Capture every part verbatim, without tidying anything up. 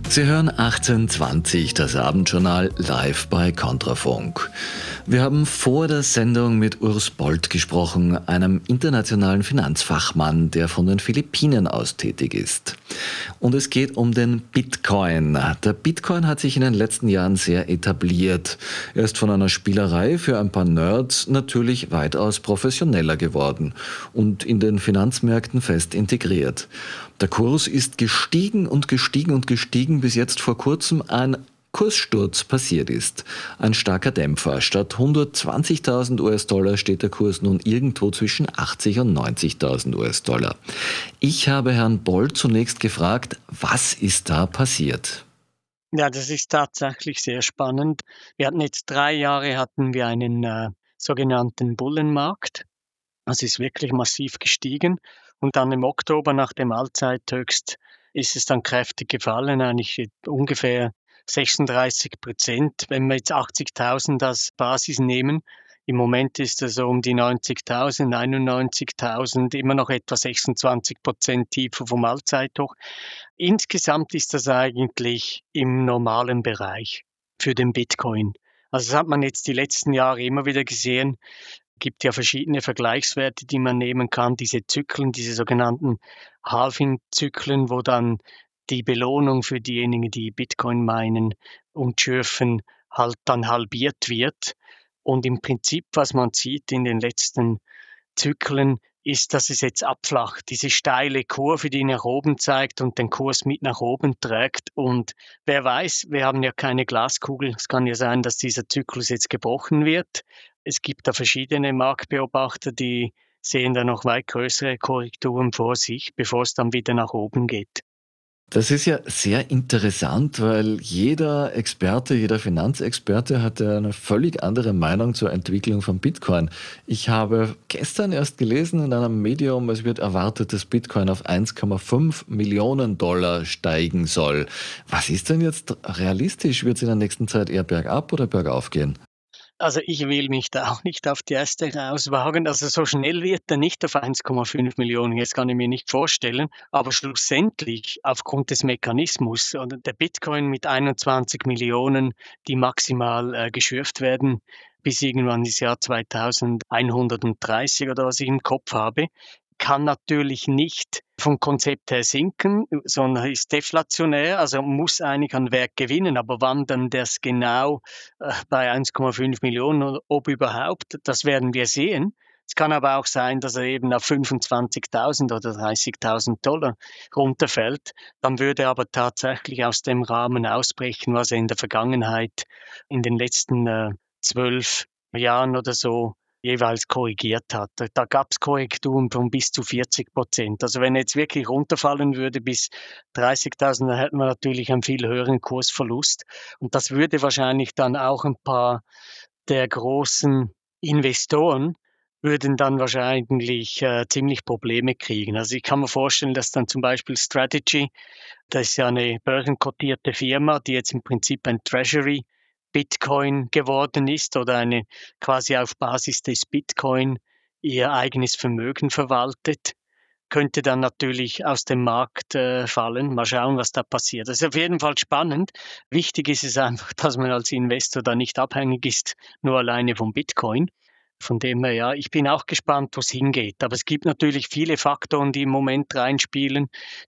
Sie hören achtzehn zwanzig, das Abendjournal live bei Kontrafunk. Wir haben vor der Sendung mit Urs Bolt gesprochen, einem internationalen Finanzfachmann, der von den Philippinen aus tätig ist. Und es geht um den Bitcoin. Der Bitcoin hat sich in den letzten Jahren sehr etabliert. Er ist von einer Spielerei für ein paar Nerds natürlich weitaus professioneller geworden und in den Finanzmärkten fest integriert. Der Kurs ist gestiegen und gestiegen und gestiegen, bis jetzt vor kurzem ein Kurssturz passiert ist. Ein starker Dämpfer. Statt hundertzwanzigtausend US-Dollar steht der Kurs nun irgendwo zwischen achtzig und neunzigtausend US-Dollar. Ich habe Herrn Bolt zunächst gefragt, was ist da passiert? Ja, das ist tatsächlich sehr spannend. Wir hatten jetzt drei Jahre hatten wir einen äh, sogenannten Bullenmarkt. Das ist wirklich massiv gestiegen. Und dann im Oktober nach dem Allzeithöchst ist es dann kräftig gefallen, eigentlich ungefähr sechsunddreißig Prozent. Wenn wir jetzt achtzigtausend als Basis nehmen, im Moment ist es so um die neunzigtausend, einundneunzigtausend, immer noch etwa sechsundzwanzig Prozent tiefer vom Allzeithoch. Insgesamt ist das eigentlich im normalen Bereich für den Bitcoin. Also das hat man jetzt die letzten Jahre immer wieder gesehen. Gibt ja verschiedene Vergleichswerte, die man nehmen kann, diese Zyklen, diese sogenannten Halving-Zyklen, wo dann die Belohnung für diejenigen, die Bitcoin meinen und schürfen, halt dann halbiert wird. Und im Prinzip, was man sieht in den letzten Zyklen, ist, dass es jetzt abflacht. Diese steile Kurve, die nach oben zeigt und den Kurs mit nach oben trägt. Und wer weiß, wir haben ja keine Glaskugel. Es kann ja sein, dass dieser Zyklus jetzt gebrochen wird. Es gibt da verschiedene Marktbeobachter, die sehen da noch weit größere Korrekturen vor sich, bevor es dann wieder nach oben geht. Das ist ja sehr interessant, weil jeder Experte, jeder Finanzexperte hat ja eine völlig andere Meinung zur Entwicklung von Bitcoin. Ich habe gestern erst gelesen in einem Medium, es wird erwartet, dass Bitcoin auf eins Komma fünf Millionen Dollar steigen soll. Was ist denn jetzt realistisch? Wird es in der nächsten Zeit eher bergab oder bergauf gehen? Also ich will mich da auch nicht auf die Äste rauswagen. Also so schnell wird er nicht auf eins Komma fünf Millionen, das kann ich mir nicht vorstellen. Aber schlussendlich aufgrund des Mechanismus oder der Bitcoin mit einundzwanzig Millionen, die maximal äh, geschürft werden, bis irgendwann ins Jahr zweitausendeinhundertdreißig oder was ich im Kopf habe, kann natürlich nicht vom Konzept her sinken, sondern ist deflationär, also muss eigentlich an Wert gewinnen. Aber wann dann das genau äh, bei eins Komma fünf Millionen oder ob überhaupt, das werden wir sehen. Es kann aber auch sein, dass er eben auf fünfundzwanzigtausend oder dreißigtausend Dollar runterfällt. Dann würde er aber tatsächlich aus dem Rahmen ausbrechen, was er in der Vergangenheit in den letzten äh, zwölf Jahren oder so jeweils korrigiert hat. Da, da gab es Korrekturen von bis zu vierzig Prozent. Also wenn er jetzt wirklich runterfallen würde bis dreißigtausend, dann hätten wir natürlich einen viel höheren Kursverlust. Und das würde wahrscheinlich dann auch ein paar der großen Investoren würden dann wahrscheinlich äh, ziemlich Probleme kriegen. Also ich kann mir vorstellen, dass dann zum Beispiel Strategy, das ist ja eine börsenkotierte Firma, die jetzt im Prinzip ein Treasury Bitcoin geworden ist oder eine quasi auf Basis des Bitcoin ihr eigenes Vermögen verwaltet, könnte dann natürlich aus dem Markt äh, fallen. Mal schauen, was da passiert. Das ist auf jeden Fall spannend. Wichtig ist es einfach, dass man als Investor da nicht abhängig ist, nur alleine vom Bitcoin. Von dem her, ja, ich bin auch gespannt, wo es hingeht. Aber es gibt natürlich viele Faktoren, die im Moment reinspielen,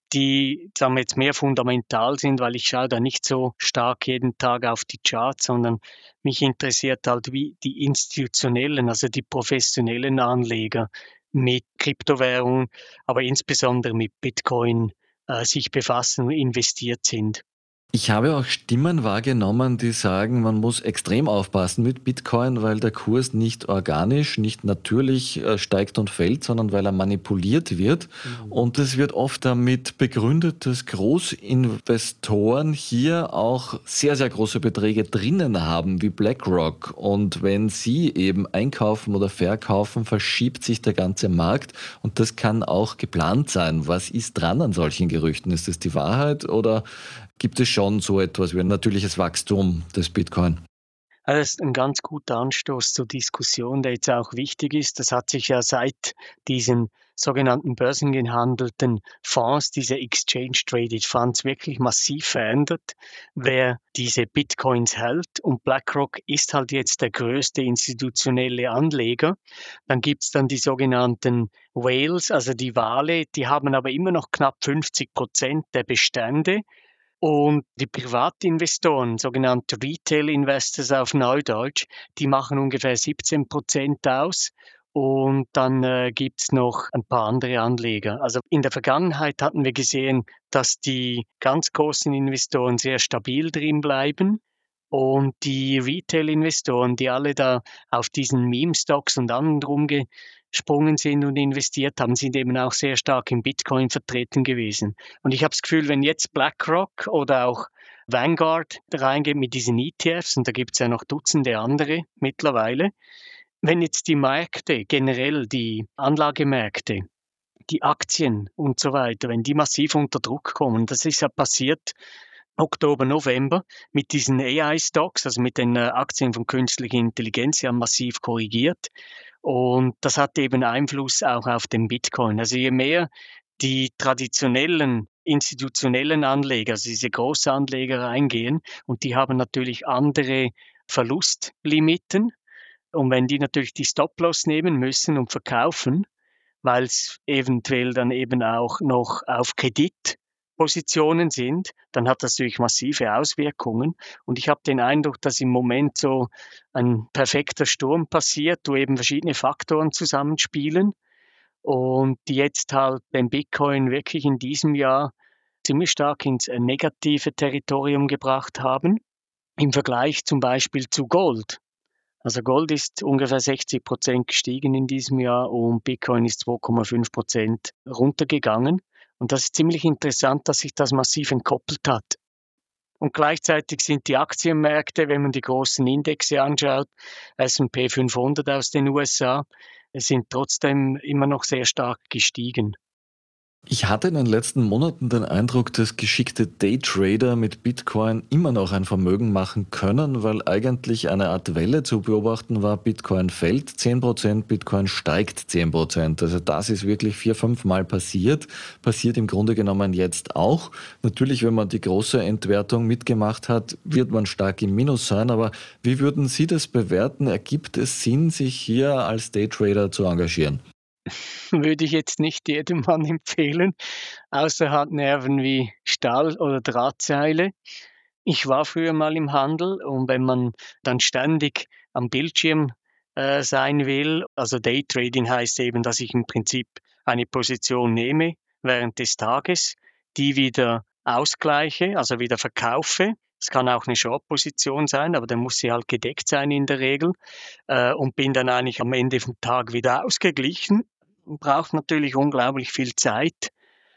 die, sagen wir jetzt, mehr fundamental sind, weil ich schaue da nicht so stark jeden Tag auf die Charts, sondern mich interessiert halt, wie die institutionellen, also die professionellen Anleger mit Kryptowährungen, aber insbesondere mit Bitcoin äh, sich befassen und investiert sind. Ich habe auch Stimmen wahrgenommen, die sagen, man muss extrem aufpassen mit Bitcoin, weil der Kurs nicht organisch, nicht natürlich äh, steigt und fällt, sondern weil er manipuliert wird. Mhm. Und es wird oft damit begründet, dass Großinvestoren hier auch sehr, sehr große Beträge drinnen haben, wie BlackRock. Und wenn sie eben einkaufen oder verkaufen, verschiebt sich der ganze Markt. Und das kann auch geplant sein. Was ist dran an solchen Gerüchten? Ist das die Wahrheit oder gibt es schon so etwas wie ein natürliches Wachstum des Bitcoin? Also das ist ein ganz guter Anstoß zur Diskussion, der jetzt auch wichtig ist. Das hat sich ja seit diesen sogenannten börsengehandelten Fonds, diese Exchange-Traded Funds, wirklich massiv verändert, wer diese Bitcoins hält. Und BlackRock ist halt jetzt der größte institutionelle Anleger. Dann gibt's dann die sogenannten Whales, also die Wale, die haben aber immer noch knapp fünfzig Prozent der Bestände. Und die Privatinvestoren, sogenannte Retail Investors auf Neudeutsch, die machen ungefähr siebzehn Prozent aus. Und dann äh, gibt's noch ein paar andere Anleger. Also in der Vergangenheit hatten wir gesehen, dass die ganz großen Investoren sehr stabil drin bleiben. Und die Retail-Investoren, die alle da auf diesen Meme-Stocks und anderen rumgesprungen sind und investiert haben, sind eben auch sehr stark im Bitcoin vertreten gewesen. Und ich habe das Gefühl, wenn jetzt BlackRock oder auch Vanguard reingeht mit diesen E T Fs, und da gibt es ja noch Dutzende andere mittlerweile, wenn jetzt die Märkte, generell die Anlagemärkte, die Aktien und so weiter, wenn die massiv unter Druck kommen, das ist ja passiert Oktober, November mit diesen A I-Stocks, also mit den äh, Aktien von künstlicher Intelligenz, die haben massiv korrigiert. Und das hat eben Einfluss auch auf den Bitcoin. Also je mehr die traditionellen institutionellen Anleger, also diese Großanleger reingehen, und die haben natürlich andere Verlustlimiten. Und wenn die natürlich die Stop-Loss nehmen müssen und verkaufen, weil es eventuell dann eben auch noch auf Kreditpositionen sind, dann hat das natürlich massive Auswirkungen. Und ich habe den Eindruck, dass im Moment so ein perfekter Sturm passiert, wo eben verschiedene Faktoren zusammenspielen und die jetzt halt den Bitcoin wirklich in diesem Jahr ziemlich stark ins äh, negative Territorium gebracht haben, im Vergleich zum Beispiel zu Gold. Also Gold ist ungefähr sechzig Prozent gestiegen in diesem Jahr und Bitcoin ist zwei Komma fünf Prozent runtergegangen. Und das ist ziemlich interessant, dass sich das massiv entkoppelt hat. Und gleichzeitig sind die Aktienmärkte, wenn man die großen Indexe anschaut, S und P fünfhundert aus den U S A, sind trotzdem immer noch sehr stark gestiegen. Ich hatte in den letzten Monaten den Eindruck, dass geschickte Daytrader mit Bitcoin immer noch ein Vermögen machen können, weil eigentlich eine Art Welle zu beobachten war. Bitcoin fällt zehn Prozent, Bitcoin steigt zehn Prozent. Also das ist wirklich vier, fünf Mal passiert. Passiert im Grunde genommen jetzt auch. Natürlich, wenn man die große Entwertung mitgemacht hat, wird man stark im Minus sein. Aber wie würden Sie das bewerten? Ergibt es Sinn, sich hier als Daytrader zu engagieren? Würde ich jetzt nicht jedem Mann empfehlen, außer er hat Nerven wie Stahl oder Drahtseile. Ich war früher mal im Handel und wenn man dann ständig am Bildschirm äh, sein will, also Daytrading heißt eben, dass ich im Prinzip eine Position nehme während des Tages, die wieder ausgleiche, also wieder verkaufe. Es kann auch eine Short-Position sein, aber dann muss sie halt gedeckt sein in der Regel äh, und bin dann eigentlich am Ende vom Tag wieder ausgeglichen. Braucht natürlich unglaublich viel Zeit.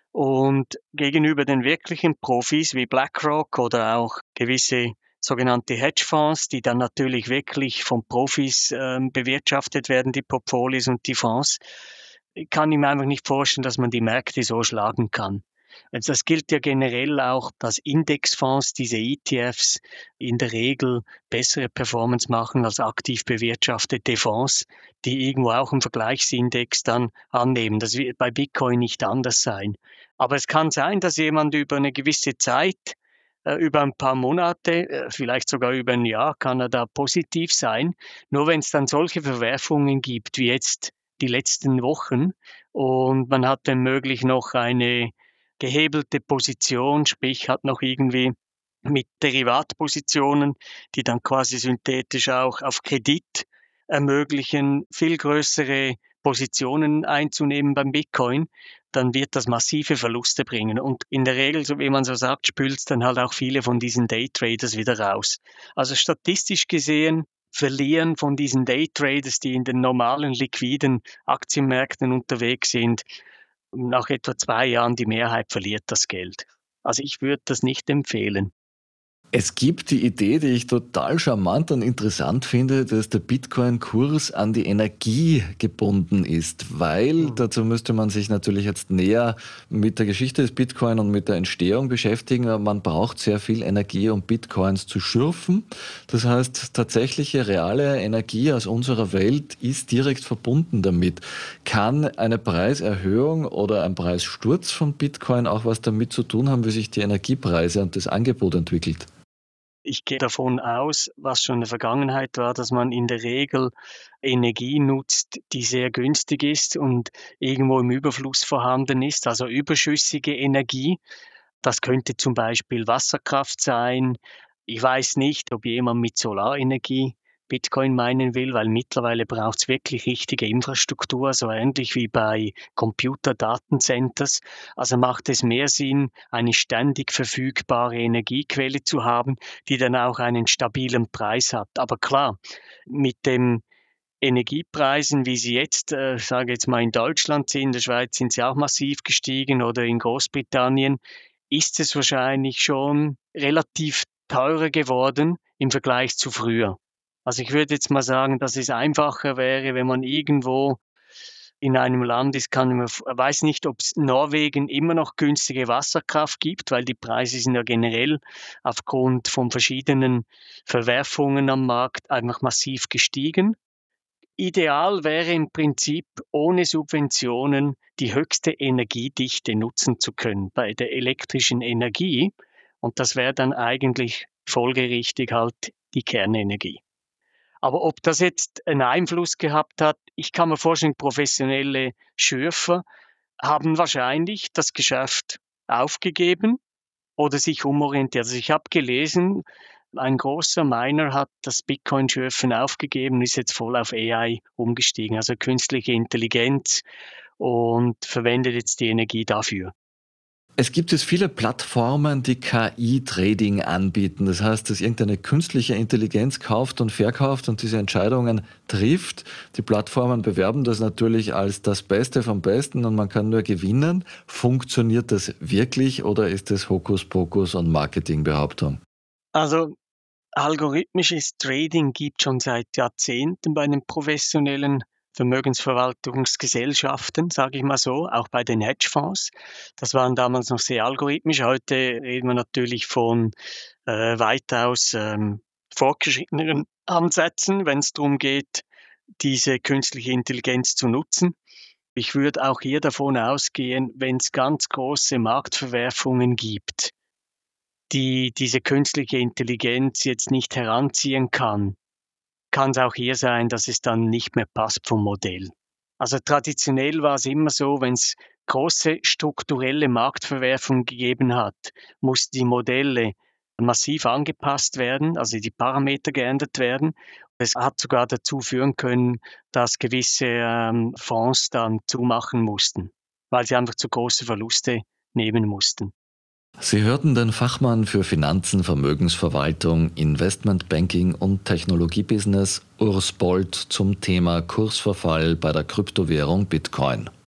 Und gegenüber den wirklichen Profis wie BlackRock oder auch gewisse sogenannte Hedgefonds, die dann natürlich wirklich von Profis ähm, bewirtschaftet werden, die Portfolios und die Fonds, kann ich mir einfach nicht vorstellen, dass man die Märkte so schlagen kann. Also das gilt ja generell auch, dass Indexfonds, diese E T Fs, in der Regel bessere Performance machen als aktiv bewirtschaftete Fonds, die irgendwo auch einen Vergleichsindex dann annehmen. Das wird bei Bitcoin nicht anders sein. Aber es kann sein, dass jemand über eine gewisse Zeit, äh, über ein paar Monate, äh, vielleicht sogar über ein Jahr, kann er da positiv sein. Nur wenn es dann solche Verwerfungen gibt, wie jetzt die letzten Wochen, und man hat dann möglich noch eine gehebelte Position, sprich hat noch irgendwie mit Derivatpositionen, die dann quasi synthetisch auch auf Kredit ermöglichen, viel größere Positionen einzunehmen beim Bitcoin, dann wird das massive Verluste bringen. Und in der Regel, so wie man so sagt, spült es dann halt auch viele von diesen Daytraders wieder raus. Also statistisch gesehen verlieren von diesen Daytraders, die in den normalen liquiden Aktienmärkten unterwegs sind, nach etwa zwei Jahren die Mehrheit verliert das Geld. Also ich würde das nicht empfehlen. Es gibt die Idee, die ich total charmant und interessant finde, dass der Bitcoin-Kurs an die Energie gebunden ist, weil Mhm. dazu müsste man sich natürlich jetzt näher mit der Geschichte des Bitcoin und mit der Entstehung beschäftigen. Aber man braucht sehr viel Energie, um Bitcoins zu schürfen. Das heißt, tatsächliche reale Energie aus unserer Welt ist direkt verbunden damit. Kann eine Preiserhöhung oder ein Preissturz von Bitcoin auch was damit zu tun haben, wie sich die Energiepreise und das Angebot entwickelt? Ich gehe davon aus, was schon in der Vergangenheit war, dass man in der Regel Energie nutzt, die sehr günstig ist und irgendwo im Überfluss vorhanden ist, also überschüssige Energie. Das könnte zum Beispiel Wasserkraft sein. Ich weiß nicht, ob jemand mit Solarenergie Bitcoin meinen will, weil mittlerweile braucht es wirklich richtige Infrastruktur, so ähnlich wie bei Computerdatencenters. Also macht es mehr Sinn, eine ständig verfügbare Energiequelle zu haben, die dann auch einen stabilen Preis hat. Aber klar, mit den Energiepreisen, wie sie jetzt, äh, sage jetzt mal in Deutschland sind, in der Schweiz sind sie auch massiv gestiegen oder in Großbritannien, ist es wahrscheinlich schon relativ teurer geworden im Vergleich zu früher. Also ich würde jetzt mal sagen, dass es einfacher wäre, wenn man irgendwo in einem Land ist, kann man, weiß nicht, ob es Norwegen immer noch günstige Wasserkraft gibt, weil die Preise sind ja generell aufgrund von verschiedenen Verwerfungen am Markt einfach massiv gestiegen. Ideal wäre im Prinzip, ohne Subventionen die höchste Energiedichte nutzen zu können bei der elektrischen Energie. Und das wäre dann eigentlich folgerichtig halt die Kernenergie. Aber ob das jetzt einen Einfluss gehabt hat, ich kann mir vorstellen, professionelle Schürfer haben wahrscheinlich das Geschäft aufgegeben oder sich umorientiert. Also ich habe gelesen, ein großer Miner hat das Bitcoin-Schürfen aufgegeben, ist jetzt voll auf A I umgestiegen, also künstliche Intelligenz, und verwendet jetzt die Energie dafür. Es gibt jetzt viele Plattformen, die K I-Trading anbieten. Das heißt, dass irgendeine künstliche Intelligenz kauft und verkauft und diese Entscheidungen trifft. Die Plattformen bewerben das natürlich als das Beste vom Besten und man kann nur gewinnen. Funktioniert das wirklich oder ist das Hokuspokus und Marketingbehauptung? Also algorithmisches Trading gibt schon seit Jahrzehnten bei den professionellen Vermögensverwaltungsgesellschaften, sage ich mal so, auch bei den Hedgefonds. Das waren damals noch sehr algorithmisch. Heute reden wir natürlich von äh, weitaus ähm, fortgeschritteneren Ansätzen, wenn es darum geht, diese künstliche Intelligenz zu nutzen. Ich würde auch hier davon ausgehen, wenn es ganz große Marktverwerfungen gibt, die diese künstliche Intelligenz jetzt nicht heranziehen kann, kann es auch hier sein, dass es dann nicht mehr passt vom Modell. Also traditionell war es immer so, wenn es große strukturelle Marktverwerfungen gegeben hat, mussten die Modelle massiv angepasst werden, also die Parameter geändert werden. Es hat sogar dazu führen können, dass gewisse ähm, Fonds dann zumachen mussten, weil sie einfach zu große Verluste nehmen mussten. Sie hörten den Fachmann für Finanzen, Vermögensverwaltung, Investmentbanking und Technologiebusiness Urs Bold zum Thema Kursverfall bei der Kryptowährung Bitcoin.